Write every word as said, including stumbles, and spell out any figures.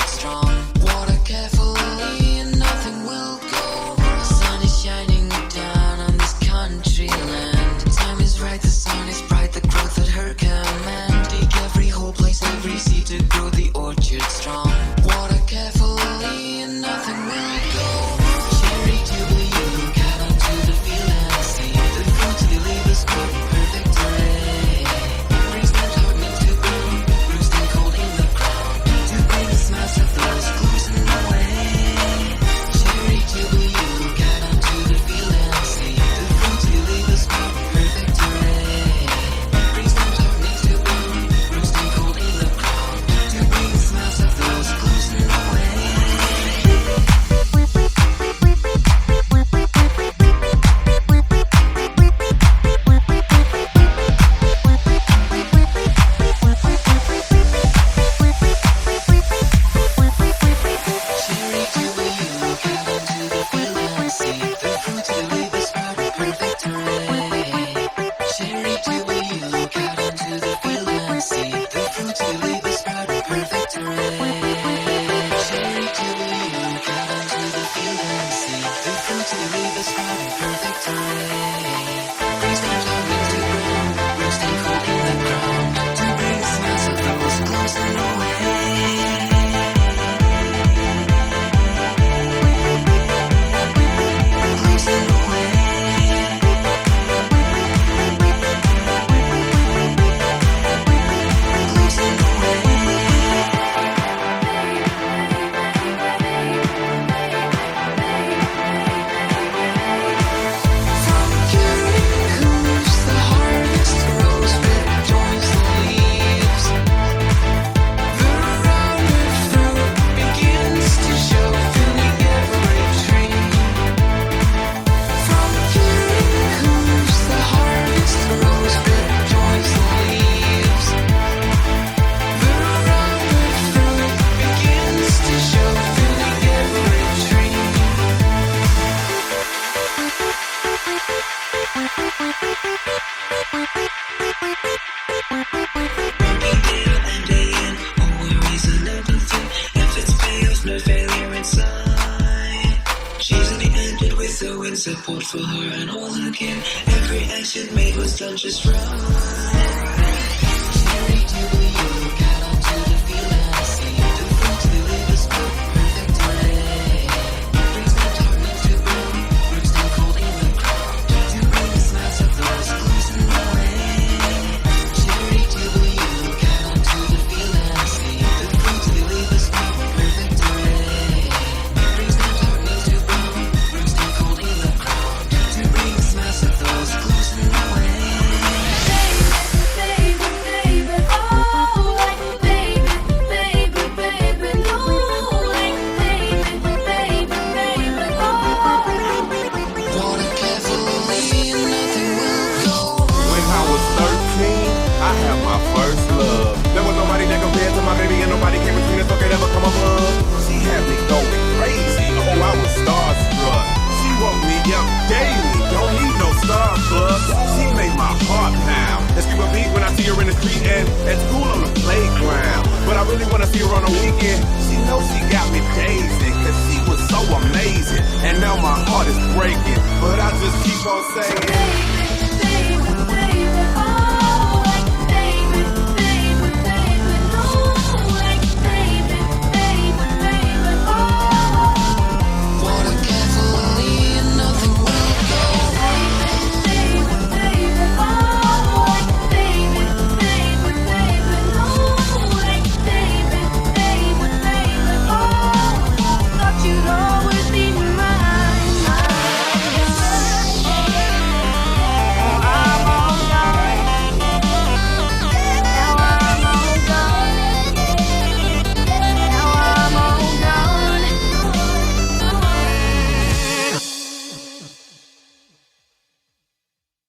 orchard strong. Water carefully and nothing will go wrong. The sun is shining down on this country land. The time is right, the sun is bright, the growth at her command. Dig every hole, place every seed to grow the orchard strong. Water carefully and nothing will go wrong. Cherry jubilee, you look out onto the field and see the fruit to leave us good, perfect array. Brings them darkness to bloom, roots stay cold in the ground, to bring the smiles of those clues in the way. Cherry jubilee, you look out onto the field and see the fruit to leave us good, perfect array. Brings them darkness to bloom, roots stay cold in the ground, to bring the smiles of those clues in the way. Cherry jubilee, you look out onto the field and see the fruit to leave us part of perfect array. Cherry jubilee, you look out onto the field and see the fruit to leave us part of perfect array. Cherry jubilee, you look out onto the field and see the fruit to leave us part of perfect array. Brings them darkness to bloom, roots stay cold in the ground, to bring the smiles of those close and away. Close and away. Close and From curing hooves, the harvest grows with joyful leaves. The rounded fruit begins to show, filling every tree. From curing hooves, the harvest grows with joyful leaves. The rounded fruit begins to show, filling every tree. Working day out and day in, all worries are never thing. If it's chaos, no failure inside. She's only ended with the wind, support for her and all her kin. Every action made was done just right. Cherry jubilee, you look out onto the field and see the fruit to leave us good, perfect array. Brings them darkness to bloom, roots stay cold in the ground, to bring the smiles of those clues in the way. Cherry jubilee, you look out onto the field and see the fruit to leave us good, perfect array. Brings them darkness to bloom, roots stay cold in the ground, to bring the smiles of those clues in the way. Baby, baby, oh, like baby, baby, baby, no, like baby, baby, baby, oh. Water carefully and nothing will go wrong. When I was thirteen, I had my first love. There was nobody that compared to my baby, and nobody came between us or could ever come above. She had me going crazy, oh, I was starstruck. She woke me up daily, don't need no Starbucks. She made my heart pound. And skip a beat when I see her in the street and at school on the playground. But I really wanna see her on the weekend. She knows she got me dazing, cause she was so amazing. And now my heart is breaking, but I just keep on saying.